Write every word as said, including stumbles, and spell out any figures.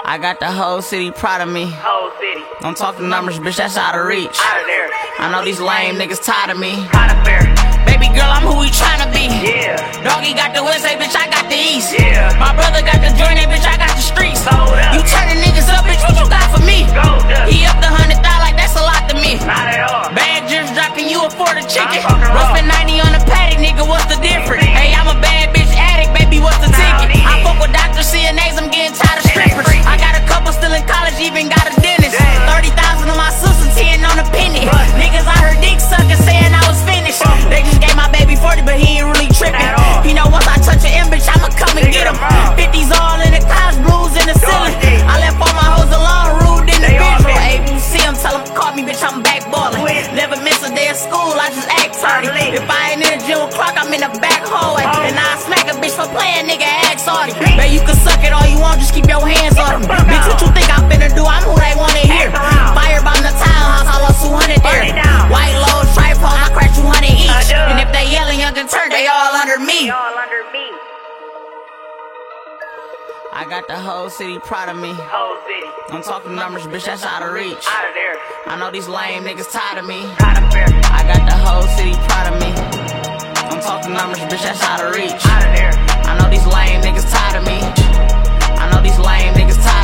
I got the whole city proud of me. Whole city. Don't talk the numbers, bitch, that's out of reach. Out of there. I know these lame niggas tired of me. Kind of fair. Baby girl, I'm who we tryna be. Yeah. Doggy got the west, hey, bitch, I got the east. Yeah. My brother got the joint, hey, bitch, I got the streets. Sold up. You turning niggas up, bitch, what you got for me? Gold dust. He up the hundred thou like that's a lot to me. Not at all. Bad drips dropping, you afford a chicken. I'm fucking raw. Roasting ninety on the paddock, nigga, what's the difference? Hey, I'm a bad bitch addict, baby, what's the ticket? I fuck with doctors, C N As, I'm getting tired of strippers. I got a couple still in college, even got a dentist. thirty thousand on my sister, ten on the penny. Niggas, I heard dick suckers saying I was finished. They just gave my baby forty, but he ain't really tripping. He know once I touch an M, bitch, I'ma come and get him. fifties all in the couch, blues in the ceiling. I left all my hoes alone, rude individual. Hey, you see him, tell him call me, bitch, I'm back ballin'. Never miss a day of school, I just act tardy. If I ain't in the gym o'clock, I'm in the back hallway. And I smack a bitch for playing, nigga, act sorry. Man, you can suck it all you want, just keep your hands on them. Bitch, what you think I'm finna do? I'm who they wanna hear. Firebomb the townhouse, I lost two hundred there. White lows, tripods, I crack two hundred each. And if they yelling young and turn, they all under me. All under me. I got the whole city proud of me. Whole city. Don't talk the numbers, bitch, that's out of reach. Out of there. I know these lame niggas tired of me. Kind of fair. I got the whole city proud of me. Don't talk the numbers, bitch, that's out of reach. Out of there. I know these lame niggas tired of me. I know these lame niggas tired